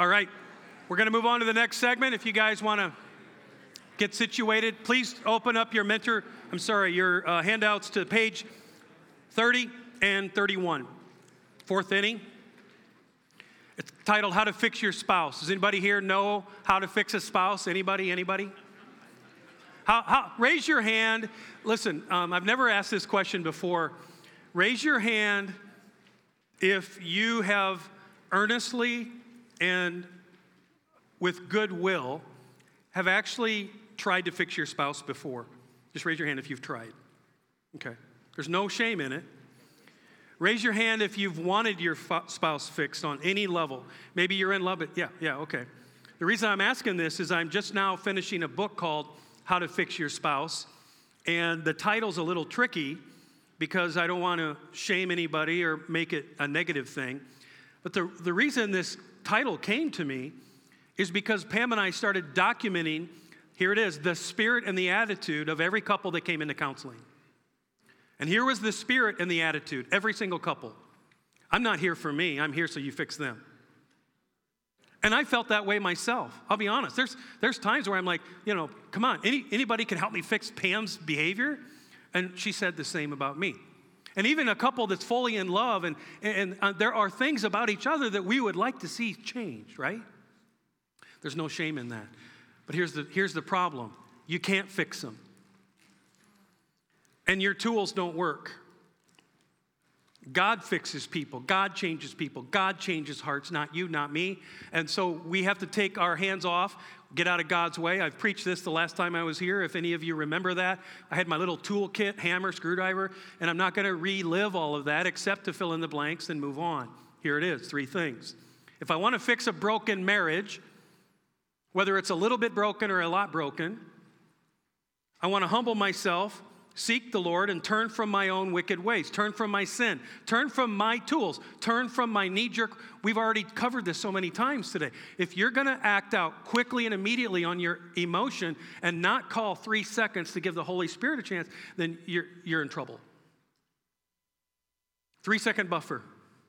All right, we're going to move on to the next segment. If you guys want to get situated, please open up your your handouts to page 30 and 31. Fourth inning. It's titled How to Fix Your Spouse. Does anybody here know how to fix a spouse? Anybody? Raise your hand. Listen, I've never asked this question before. Raise your hand if you have earnestly and with goodwill have actually tried to fix your spouse before. Just raise your hand if you've tried. Okay. There's no shame in it. Raise your hand if you've wanted your spouse fixed on any level. Maybe you're in love with it. Yeah, okay. The reason I'm asking this is I'm just now finishing a book called How to Fix Your Spouse. And the title's a little tricky because I don't want to shame anybody or make it a negative thing. But the reason this title came to me is because Pam and I started documenting, here it is, the spirit and the attitude of every couple that came into counseling. And here was the spirit and the attitude, every single couple. I'm not here for me, I'm here so you fix them. And I felt that way myself. I'll be honest. There's times where I'm like, come on, anybody can help me fix Pam's behavior? And she said the same about me. And even a couple that's fully in love, and there are things about each other that we would like to see change, right? There's no shame in that. But here's the problem. You can't fix them. And your tools don't work. God fixes people. God changes people. God changes hearts, not you, not me. And so we have to take our hands off, get out of God's way. I've preached this the last time I was here. If any of you remember that, I had my little toolkit, hammer, screwdriver, and I'm not going to relive all of that except to fill in the blanks and move on. Here it is, 3 things. If I want to fix a broken marriage, whether it's a little bit broken or a lot broken, I want to humble myself, seek the Lord, and turn from my own wicked ways. Turn from my sin. Turn from my tools. Turn from my knee-jerk. We've already covered this so many times today. If you're going to act out quickly and immediately on your emotion and not call 3 seconds to give the Holy Spirit a chance, then you're in trouble. 3-second buffer.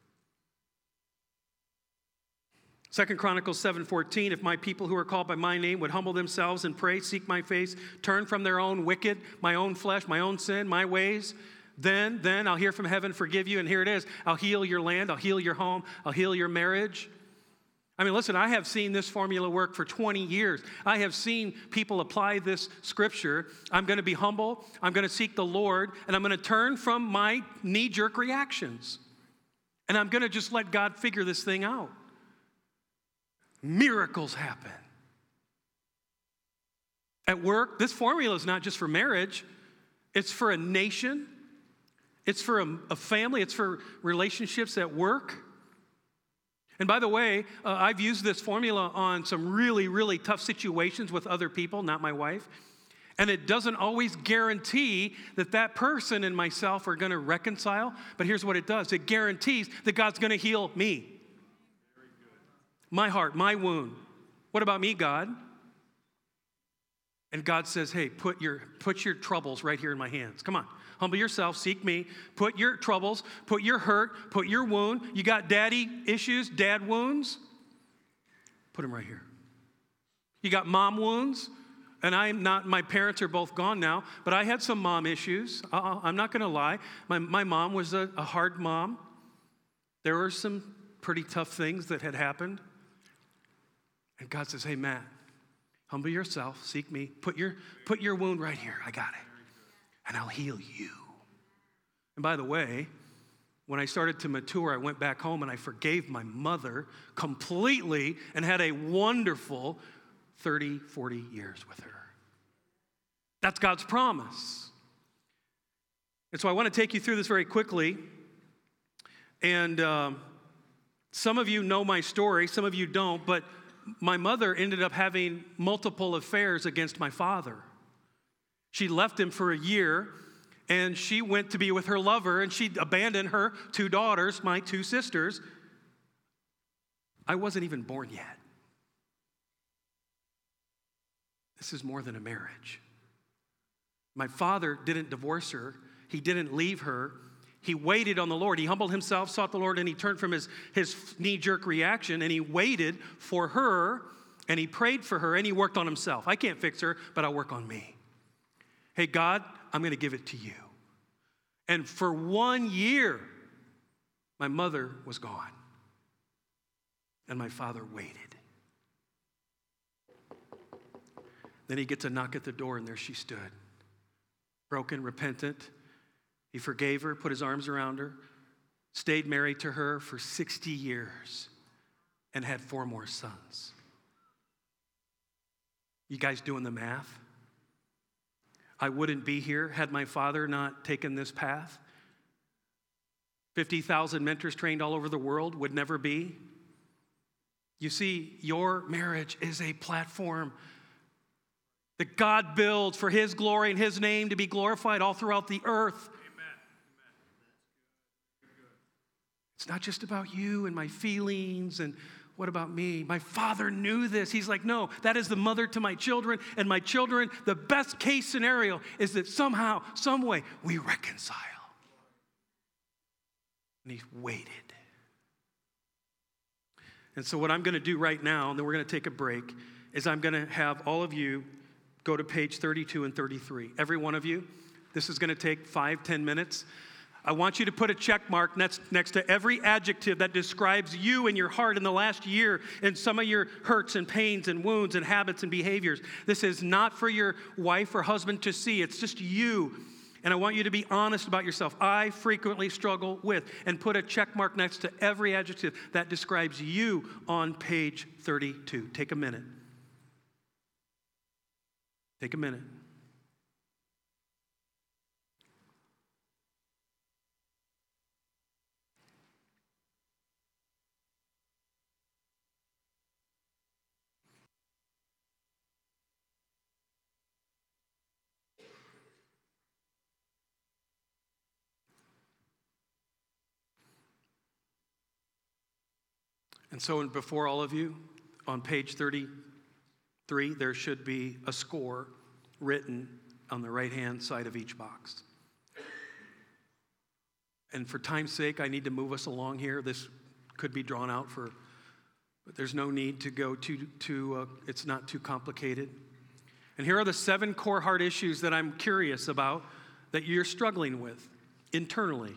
2 Chronicles 7:14, if my people who are called by my name would humble themselves and pray, seek my face, turn from their own wicked, my own flesh, my own sin, my ways, then I'll hear from heaven, forgive you, and here it is. I'll heal your land, I'll heal your home, I'll heal your marriage. I mean, listen, I have seen this formula work for 20 years. I have seen people apply this scripture. I'm going to be humble, I'm going to seek the Lord, and I'm going to turn from my knee-jerk reactions. And I'm going to just let God figure this thing out. Miracles happen. At work, this formula is not just for marriage. It's for a nation. It's for a family. It's for relationships at work. And by the way, I've used this formula on some really, really tough situations with other people, not my wife. And it doesn't always guarantee that person and myself are going to reconcile. But here's what it does. It guarantees that God's going to heal me. My heart, my wound. What about me, God? And God says, hey, put your troubles right here in my hands. Come on, humble yourself, seek me. Put your troubles, put your hurt, put your wound. You got daddy issues, dad wounds? Put them right here. You got mom wounds? And my parents are both gone now, but I had some mom issues. I'm not going to lie. My mom was a hard mom. There were some pretty tough things that had happened. And God says, hey, Matt, humble yourself, seek me, put your wound right here. I got it. And I'll heal you. And by the way, when I started to mature, I went back home and I forgave my mother completely and had a wonderful 30, 40 years with her. That's God's promise. And so I want to take you through this very quickly. And some of you know my story, some of you don't, but my mother ended up having multiple affairs against my father. She left him for a year, and she went to be with her lover, and she abandoned her 2 daughters, my 2 sisters. I wasn't even born yet. This is more than a marriage. My father didn't divorce her. He didn't leave her. He waited on the Lord. He humbled himself, sought the Lord, and he turned from his knee-jerk reaction, and he waited for her, and he prayed for her, and he worked on himself. I can't fix her, but I'll work on me. Hey, God, I'm going to give it to you. And for 1 year, my mother was gone, and my father waited. Then he gets a knock at the door, and there she stood, broken, repentant. He forgave her, put his arms around her, stayed married to her for 60 years, and had 4 more sons. You guys doing the math? I wouldn't be here had my father not taken this path. 50,000 mentors trained all over the world would never be. You see, your marriage is a platform that God builds for his glory and his name to be glorified all throughout the earth. It's not just about you and my feelings and what about me? My father knew this. He's like, no, that is the mother to my children. And my children, the best case scenario is that somehow, some way, we reconcile. And he waited. And so what I'm going to do right now, and then we're going to take a break, is I'm going to have all of you go to page 32 and 33. Every one of you. This is going to take 5-10 minutes. I want you to put a check mark next to every adjective that describes you and your heart in the last year and some of your hurts and pains and wounds and habits and behaviors. This is not for your wife or husband to see. It's just you. And I want you to be honest about yourself. I frequently struggle with, and put a check mark next to every adjective that describes you on page 32. Take a minute. Take a minute. And so before all of you, on page 33, there should be a score written on the right-hand side of each box. And for time's sake, I need to move us along here. This could be drawn out but there's no need to go it's not too complicated. And here are the 7 core heart issues that I'm curious about that you're struggling with internally.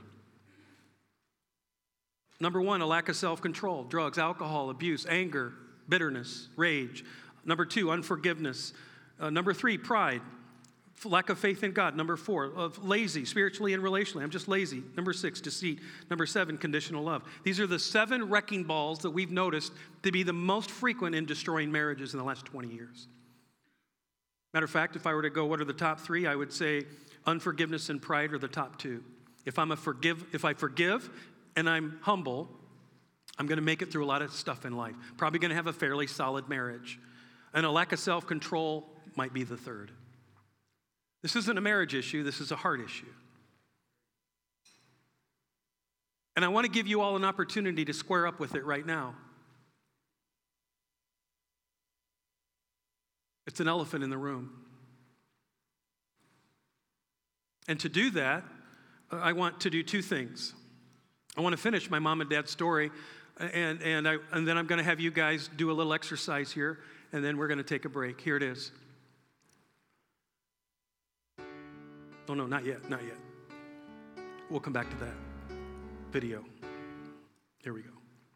Number 1, a lack of self-control, drugs, alcohol, abuse, anger, bitterness, rage. Number 2, unforgiveness. Number 3, pride, lack of faith in God. Number 4, lazy, spiritually and relationally. I'm just lazy. Number 6, deceit. Number 7, conditional love. These are the 7 wrecking balls that we've noticed to be the most frequent in destroying marriages in the last 20 years. Matter of fact, if I were to go, what are the top 3? I would say unforgiveness and pride are the top 2. If I forgive and I'm humble, I'm going to make it through a lot of stuff in life. Probably going to have a fairly solid marriage. And a lack of self-control might be the 3rd. This isn't a marriage issue. This is a heart issue. And I want to give you all an opportunity to square up with it right now. It's an elephant in the room. And to do that, I want to do 2 things. I want to finish my mom and dad's story, and then I'm going to have you guys do a little exercise here, and then we're going to take a break. Here it is. Oh, no, not yet, not yet. We'll come back to that video. Here we go.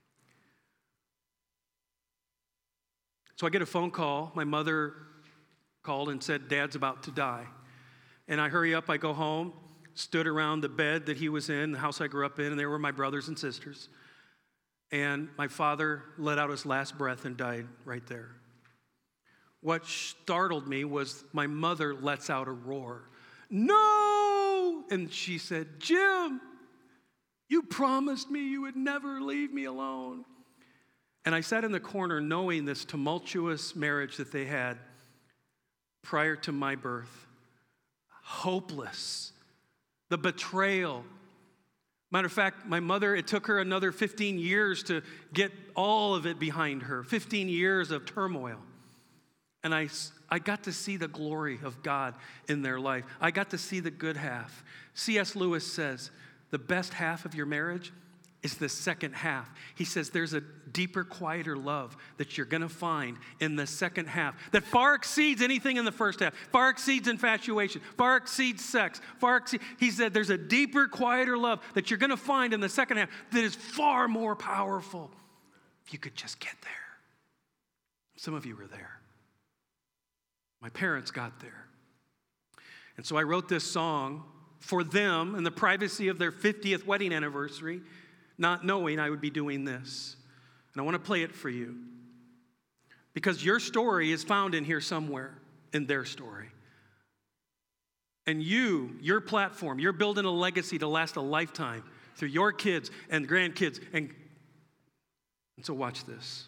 So I get a phone call. My mother called and said, Dad's about to die. And I hurry up, I go home, stood around the bed that he was in, the house I grew up in, and there were my brothers and sisters. And my father let out his last breath and died right there. What startled me was my mother lets out a roar. No! And she said, Jim, you promised me you would never leave me alone. And I sat in the corner knowing this tumultuous marriage that they had prior to my birth. Hopeless. The betrayal. Matter of fact, my mother, it took her another 15 years to get all of it behind her. 15 years of turmoil. And I got to see the glory of God in their life. I got to see the good half. C.S. Lewis says, the best half of your marriage is the second half. He says there's a deeper, quieter love that you're going to find in the second half that far exceeds anything in the first half, far exceeds infatuation, far exceeds sex, he said there's a deeper, quieter love that you're going to find in the second half that is far more powerful. If you could just get there. Some of you were there. My parents got there. And so I wrote this song for them in the privacy of their 50th wedding anniversary, not knowing I would be doing this. And I want to play it for you. Because your story is found in here somewhere, in their story. And your platform, you're building a legacy to last a lifetime through your kids and grandkids. And so watch this.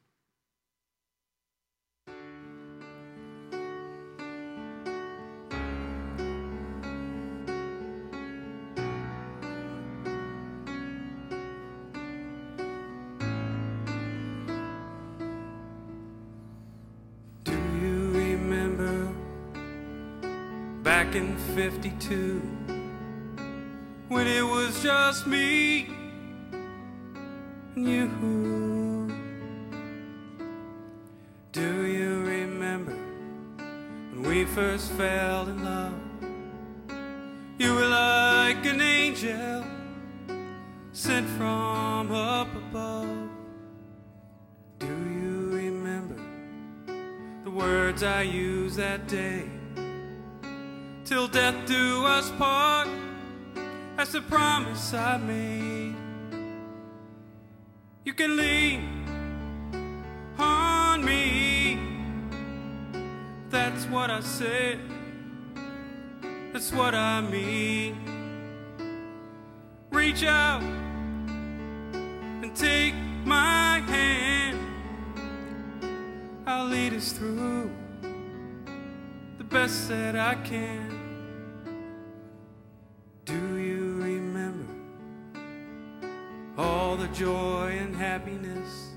Back in 52, when it was just me and you. Do you remember when we first fell in love? You were like an angel sent from up above. Do you remember the words I used that day? Till death do us part, that's the promise I made. You can lean on me, that's what I said, that's what I mean. Reach out and take my hand, I'll lead us through the best that I can. Do you remember all the joy and happiness?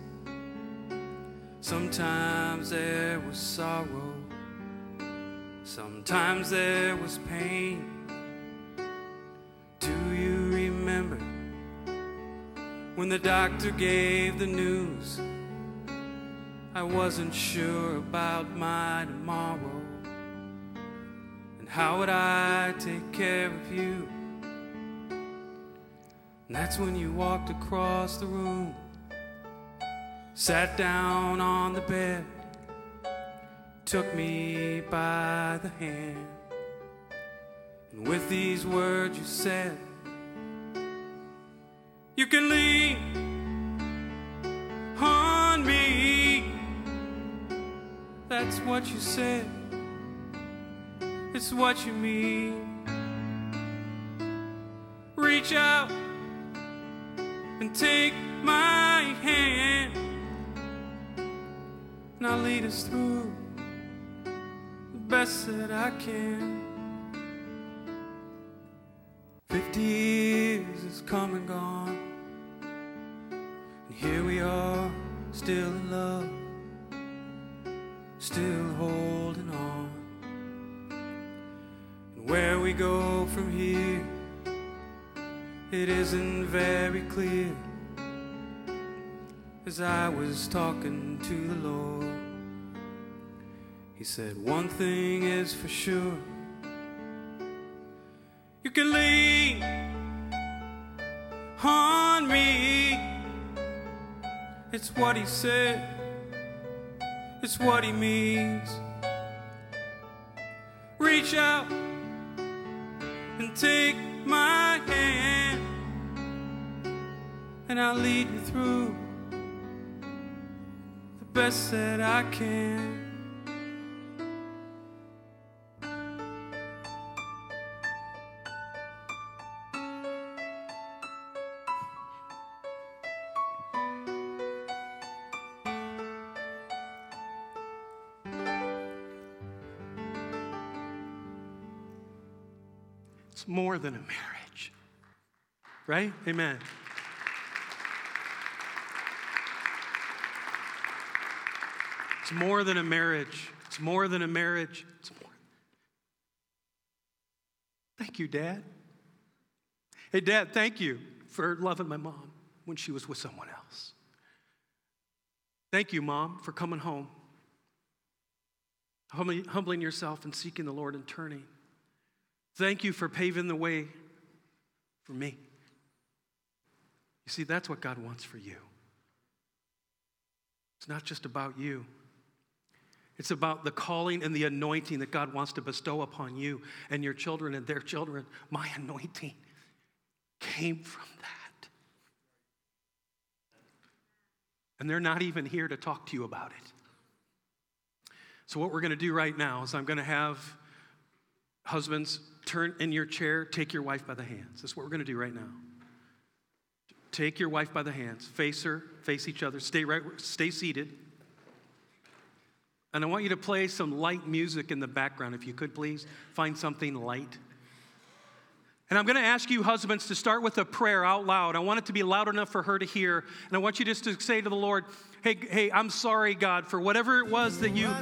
Sometimes there was sorrow, sometimes there was pain. Do you remember when the doctor gave the news? I wasn't sure about my tomorrow. How would I take care of you? And that's when you walked across the room, sat down on the bed, took me by the hand, and with these words you said, you can lean on me. That's what you said, it's what you mean. Reach out and take my hand, and I'll lead us through the best that I can. 50 years has come and gone, and here we are, still in love, still holding on. And where we go from here, it isn't very clear. As I was talking to the Lord, He said, one thing is for sure, you can lean on me. It's what He said, it's what He means. Reach out and take my hand, and I'll lead you through the best that I can. It's more than a marriage, right? Amen. It's more than a marriage. It's more than a marriage. It's more. Thank you, Dad. Hey, Dad, thank you for loving my mom when she was with someone else. Thank you, Mom, for coming home, humbling yourself and seeking the Lord and turning. Thank you for paving the way for me. You see, that's what God wants for you. It's not just about you. It's about the calling and the anointing that God wants to bestow upon you and your children and their children. My anointing came from that. And they're not even here to talk to you about it. So what we're going to do right now is I'm going to have husbands turn in your chair, take your wife by the hands. That's what we're going to do right now. Take your wife by the hands, face her, face each other, stay seated. And I want you to play some light music in the background, if you could please. Find something light. And I'm going to ask you, husbands, to start with a prayer out loud. I want it to be loud enough for her to hear. And I want you just to say to the Lord, hey, I'm sorry, God, for whatever it was that you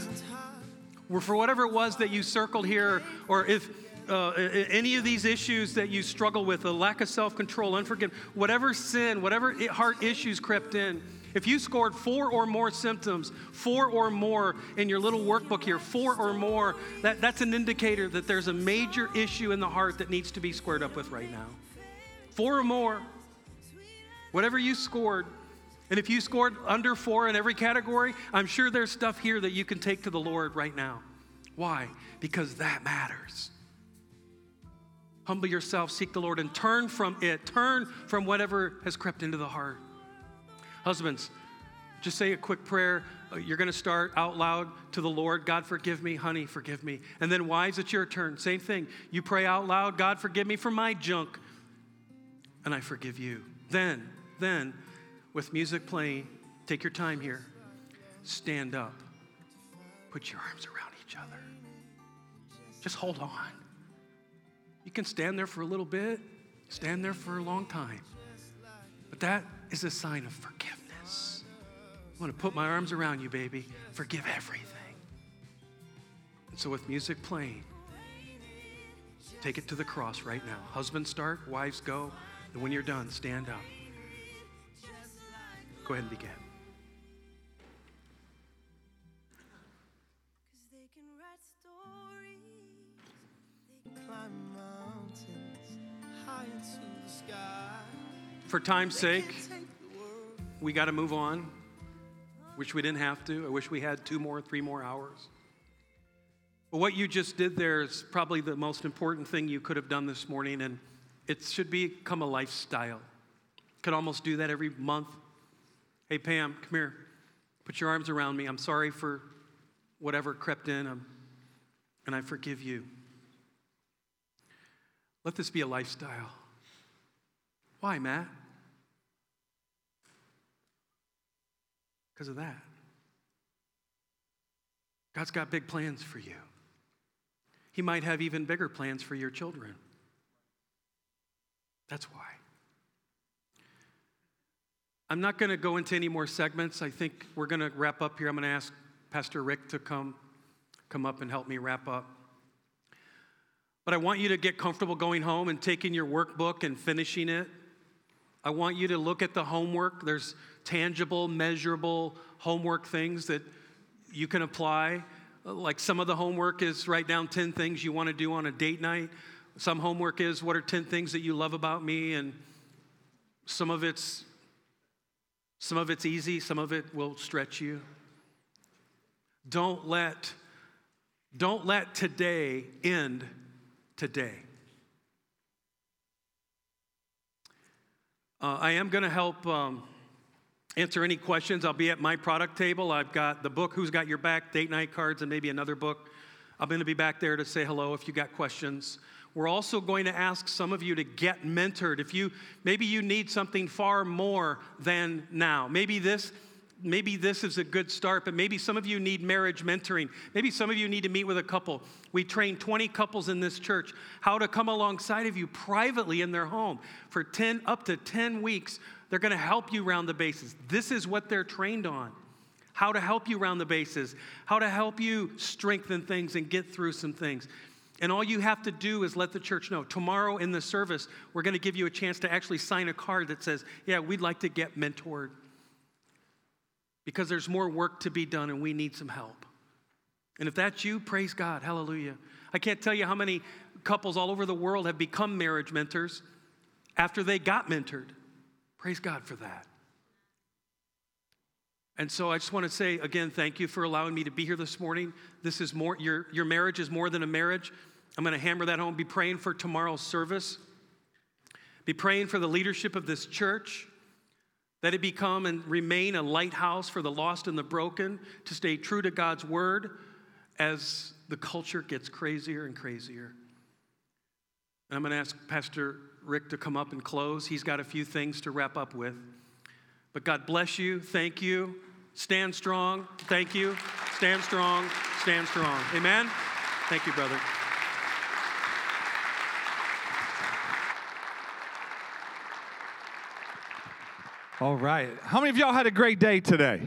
circled here, or if any of these issues that you struggle with, a lack of self-control, unforgiveness, whatever sin, whatever heart issues crept in, if you scored 4 or more symptoms, 4 or more in your little workbook here, 4 or more, that's an indicator that there's a major issue in the heart that needs to be squared up with right now. 4 or more, whatever you scored. And if you scored under 4 in every category, I'm sure there's stuff here that you can take to the Lord right now. Why? Because that matters. Humble yourself, seek the Lord, and turn from it. Turn from whatever has crept into the heart. Husbands, just say a quick prayer. You're going to start out loud to the Lord. God, forgive me. Honey, forgive me. And then wives, it's your turn. Same thing. You pray out loud. God, forgive me for my junk. And I forgive you. Then, with music playing, take your time here. Stand up. Put your arms around each other. Just hold on. You can stand there for a little bit, stand there for a long time. But that is a sign of forgiveness. I want to put my arms around you, baby. Forgive everything. And so with music playing, take it to the cross right now. Husbands start, wives go, and when you're done, stand up. Go ahead and begin. For time's sake, we got to move on. Wish we didn't have to. I wish we had 2 more, 3 more hours. But what you just did there is probably the most important thing you could have done this morning, and it should become a lifestyle. Could almost do that every month. Hey, Pam, come here. Put your arms around me. I'm sorry for whatever crept in, and I forgive you. Let this be a lifestyle. Why, Matt? Because of that. God's got big plans for you. He might have even bigger plans for your children. That's why. I'm not going to go into any more segments. I think we're going to wrap up here. I'm going to ask Pastor Rick to come up and help me wrap up. But I want you to get comfortable going home and taking your workbook and finishing it. I want you to look at the homework. There's tangible, measurable homework things that you can apply. Like some of the homework is write down 10 things you want to do on a date night. Some homework is what are 10 things that you love about me, and some of it's easy, some of it will stretch you. Don't let today end today. I am going to help answer any questions. I'll be at my product table. I've got the book, Who's Got Your Back, date night cards, and maybe another book. I'm going to be back there to say hello if you got questions. We're also going to ask some of you to get mentored. Maybe you need something far more than now. Maybe this is a good start, but maybe some of you need marriage mentoring. Maybe some of you need to meet with a couple. We train 20 couples in this church how to come alongside of you privately in their home for up to 10 weeks. They're going to help you round the bases. This is what they're trained on. How to help you round the bases. How to help you strengthen things and get through some things. And all you have to do is let the church know. Tomorrow in the service, we're going to give you a chance to actually sign a card that says, yeah, we'd like to get mentored. Because there's more work to be done and we need some help. And if that's you, praise God. Hallelujah. I can't tell you how many couples all over the world have become marriage mentors after they got mentored. Praise God for that. And so I just want to say, again, thank you for allowing me to be here this morning. This is more, your marriage is more than a marriage. I'm going to hammer that home. Be praying for tomorrow's service. Be praying for the leadership of this church, that it become and remain a lighthouse for the lost and the broken, to stay true to God's word as the culture gets crazier and crazier. And I'm going to ask Pastor Rick to come up and close. He's got a few things to wrap up with. But God bless you. Thank you. Stand strong. Thank you. Stand strong. Stand strong. Amen? Thank you, brother. All right. How many of y'all had a great day today?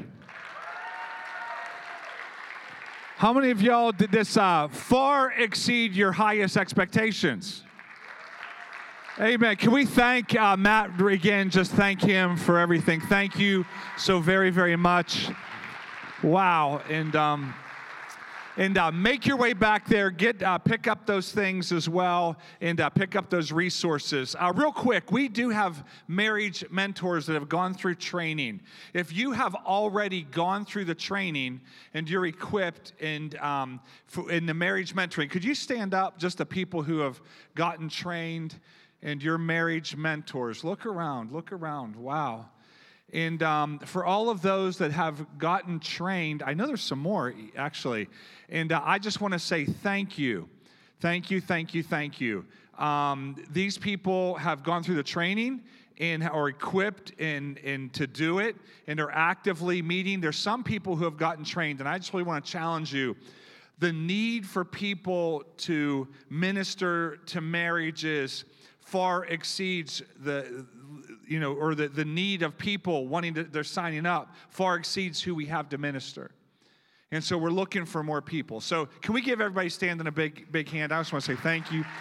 How many of y'all did this far exceed your highest expectations? Amen. Can we thank Matt again? Just thank him for everything. Thank you so very, very much. Wow. And make your way back there. Pick up those things as well, and pick up those resources. Real quick, we do have marriage mentors that have gone through training. If you have already gone through the training and you're equipped in the marriage mentoring, could you stand up, just the people who have gotten trained and your marriage mentors? Look around. Wow. And for all of those that have gotten trained, I know there's some more, actually. And I just want to say thank you. Thank you. These people have gone through the training and are equipped and to do it, and are actively meeting. There's some people who have gotten trained, and I just really want to challenge you. The need for people to minister to marriages far exceeds the need of people they're signing up far exceeds who we have to minister. And so we're looking for more people. So can we give everybody standing a big hand? I just want to say thank you.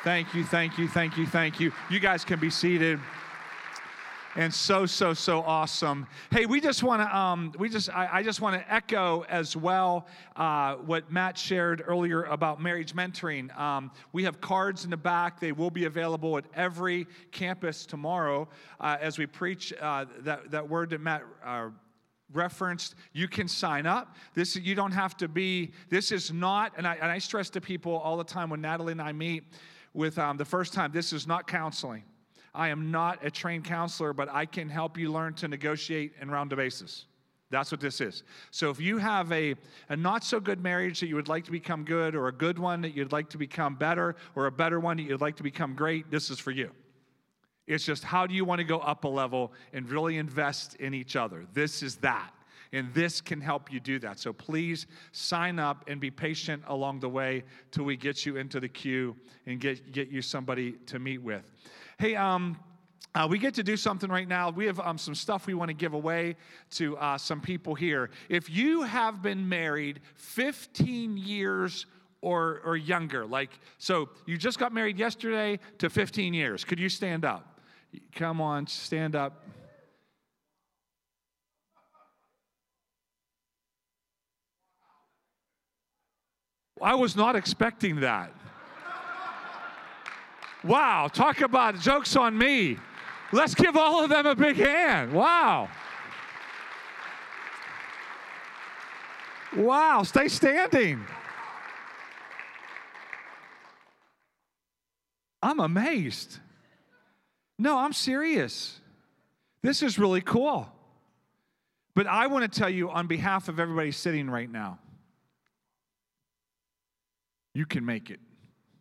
You guys can be seated. And so awesome. Hey, I just want to echo as well what Matt shared earlier about marriage mentoring. We have cards in the back. They will be available at every campus tomorrow as we preach that word that Matt referenced. You can sign up. You don't have to be. This is not, and I stress to people all the time when Natalie and I meet with the first time. This is not counseling. I am not a trained counselor, but I can help you learn to negotiate and round the bases. That's what this is. So if you have a not-so-good marriage that you would like to become good, or a good one that you'd like to become better, or a better one that you'd like to become great, this is for you. It's just, how do you want to go up a level and really invest in each other? This is that. And this can help you do that. So please sign up and be patient along the way till we get you into the queue and get you somebody to meet with. Hey, we get to do something right now. We have some stuff we want to give away to some people here. If you have been married 15 years or younger, so you just got married yesterday to 15 years, could you stand up? Come on, stand up. I was not expecting that. Wow, talk about jokes on me. Let's give all of them a big hand. Wow. Wow, stay standing. I'm amazed. No, I'm serious. This is really cool. But I want to tell you on behalf of everybody sitting right now, you can make it.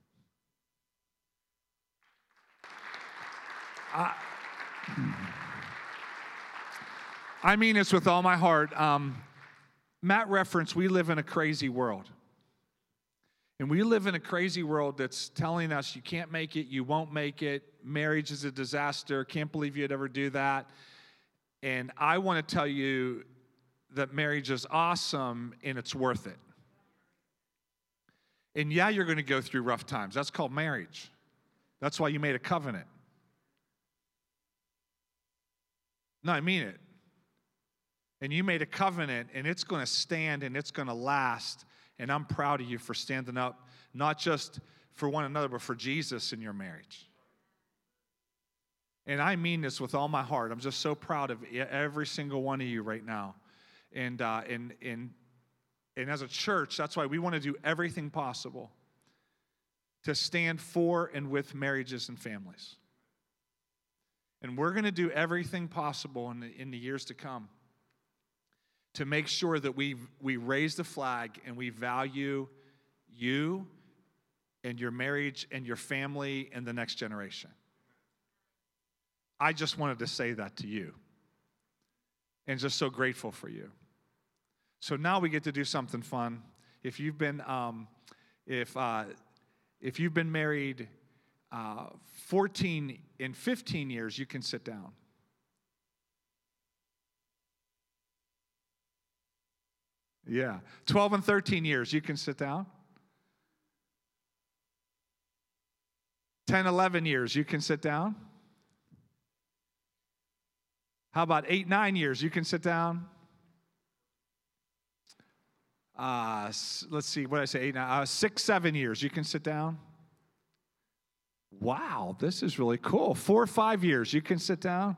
I mean this with all my heart. Matt referenced, we live in a crazy world. And we live in a crazy world that's telling us you can't make it, you won't make it, marriage is a disaster, can't believe you'd ever do that. And I want to tell you that marriage is awesome and it's worth it. And yeah, you're going to go through rough times. That's called marriage. That's why you made a covenant. No, I mean it. And you made a covenant, and it's going to stand, and it's going to last. And I'm proud of you for standing up, not just for one another, but for Jesus in your marriage. And I mean this with all my heart. I'm just so proud of every single one of you right now. And as a church, that's why we want to do everything possible to stand for and with marriages and families. And we're going to do everything possible in the years to come to make sure that we raise the flag and we value you and your marriage and your family and the next generation. I just wanted to say that to you. And just so grateful for you. So now we get to do something fun. If you've been married 14 and 15 years, you can sit down. Yeah. 12 and 13 years, you can sit down. 10, 11 years, you can sit down. How about 8, 9 years? You can sit down. Let's see, what did I say? 8, 9, 6, 7 years. You can sit down. Wow, this is really cool. 4 or 5 years. You can sit down.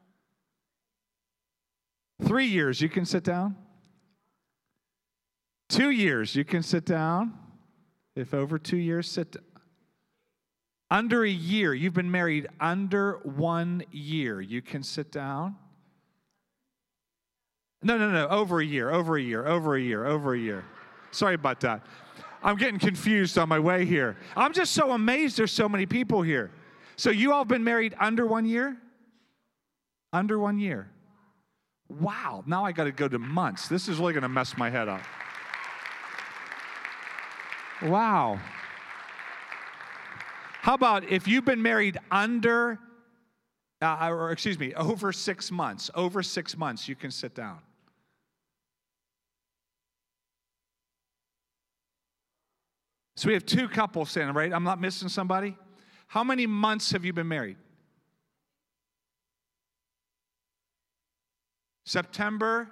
3 years. You can sit down. 2 years. You can sit down. If over 2 years, sit down. Under a year, you've been married under 1 year, you can sit down. No, over a year. Sorry about that. I'm getting confused on my way here. I'm just so amazed there's so many people here. So you all been married under 1 year? Under 1 year. Wow, now I got to go to months. This is really going to mess my head up. Wow. How about if you've been married over 6 months? Over 6 months, you can sit down. So we have 2 couples standing, right? I'm not missing somebody. How many months have you been married? September.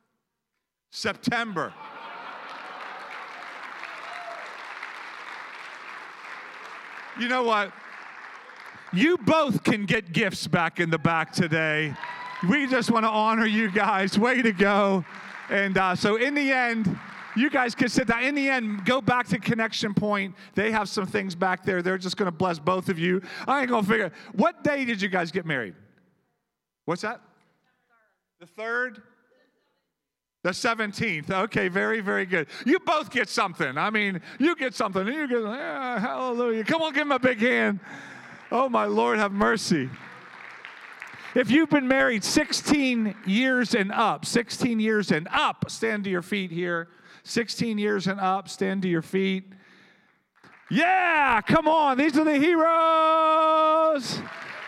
You know what? You both can get gifts back in the back today. We just want to honor you guys. Way to go. And so in the end, you guys can sit down. In the end, go back to Connection Point. They have some things back there. They're just going to bless both of you. I ain't going to figure. What day did you guys get married? What's that? The 3rd? The 17th. Okay, very, very good. You both get something. I mean, you get something. You get, hallelujah. Come on, give him a big hand. Oh, my Lord, have mercy. If you've been married 16 years and up, stand to your feet here. 16 years and up, stand to your feet. Yeah, come on. These are the heroes.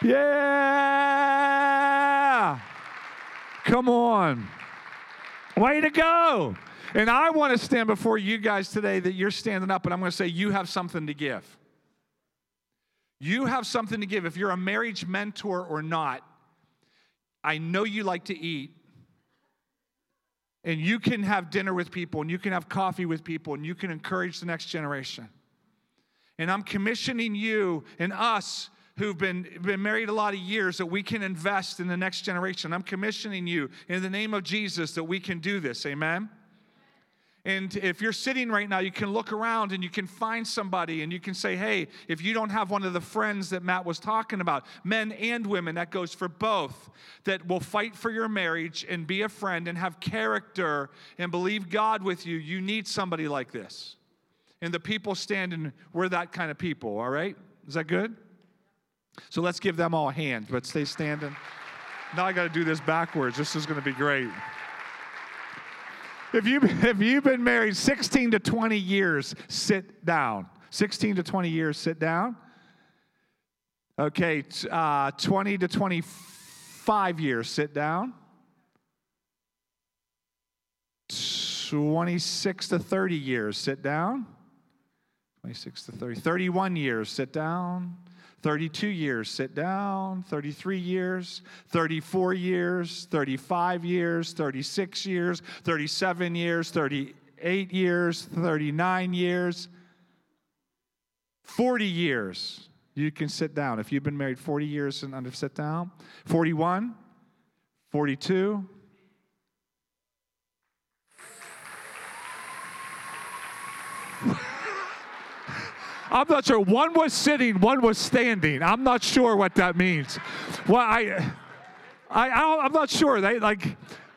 Yeah. Come on. Way to go. And I want to stand before you guys today that you're standing up, and I'm going to say you have something to give. You have something to give. If you're a marriage mentor or not, I know you like to eat. And you can have dinner with people, and you can have coffee with people, and you can encourage the next generation. And I'm commissioning you and us who've been married a lot of years, that we can invest in the next generation. I'm commissioning you in the name of Jesus that we can do this. Amen? And if you're sitting right now, you can look around and you can find somebody and you can say, hey, if you don't have one of the friends that Matt was talking about, men and women, that goes for both, that will fight for your marriage and be a friend and have character and believe God with you, you need somebody like this. And the people standing, we're that kind of people, all right? Is that good? So let's give them all a hand, but stay standing. Now I got to do this backwards. This is going to be great. If you've been married 16 to 20 years, sit down. 16 to 20 years, sit down. Okay, 20 to 25 years, sit down. 26 to 30 years, sit down. 26 to 30. 31 years, sit down. 32 years, sit down. 33 years, 34 years, 35 years, 36 years, 37 years, 38 years, 39 years, 40 years. You can sit down. If you've been married 40 years and under, sit down. 41, 42. I'm not sure. One was sitting, one was standing. I'm not sure what that means. Well, I'm not sure. They like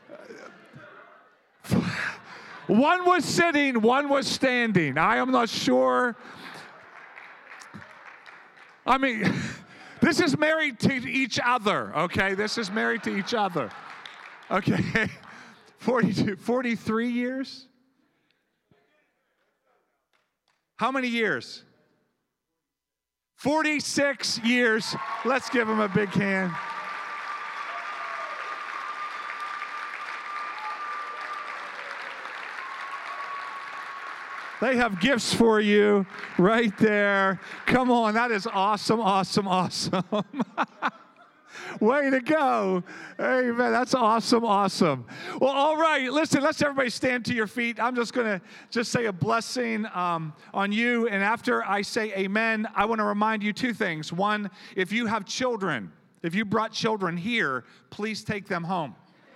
one was sitting, one was standing. I am not sure. I mean, this is married to each other, okay? This is married to each other. Okay. 42, 43 years? How many years? 46 years. Let's give him a big hand. They have gifts for you right there. Come on, that is awesome, awesome, awesome. Way to go. Amen. That's awesome, awesome. Well, all right. Listen, let's everybody stand to your feet. I'm just going to say a blessing on you. And after I say amen, I want to remind you two things. One, if you have children, if you brought children here, please take them home.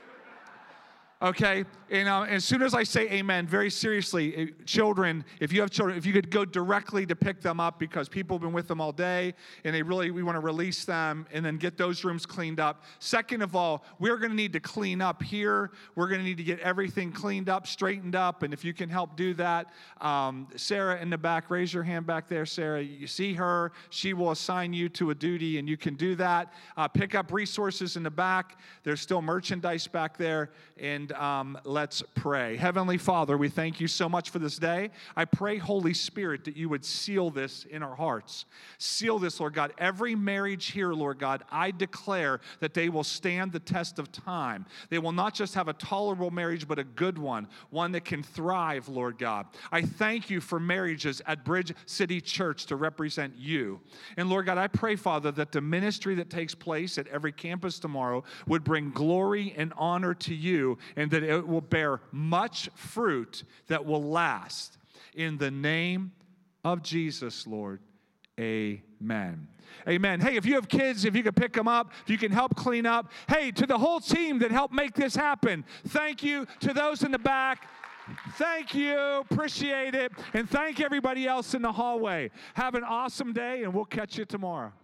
Okay, and as soon as I say amen, very seriously, children, if you have children, if you could go directly to pick them up because people have been with them all day and we want to release them and then get those rooms cleaned up. Second of all, we're going to need to clean up here. We're going to need to get everything cleaned up, straightened up, and if you can help do that, Sarah in the back, raise your hand back there, Sarah. You see her. She will assign you to a duty, and you can do that. Pick up resources in the back. There's still merchandise back there, and let's pray. Heavenly Father, we thank you so much for this day. I pray, Holy Spirit, that you would seal this in our hearts. Seal this, Lord God. Every marriage here, Lord God, I declare that they will stand the test of time. They will not just have a tolerable marriage, but a good one that can thrive, Lord God. I thank you for marriages at Bridge City Church to represent you. And Lord God, I pray, Father, that the ministry that takes place at every campus tomorrow would bring glory and honor to you, and that it will bear much fruit that will last. In the name of Jesus, Lord, amen. Amen. Hey, if you have kids, if you can pick them up, if you can help clean up. Hey, to the whole team that helped make this happen, thank you. To those in the back, thank you. Appreciate it. And thank everybody else in the hallway. Have an awesome day, and we'll catch you tomorrow.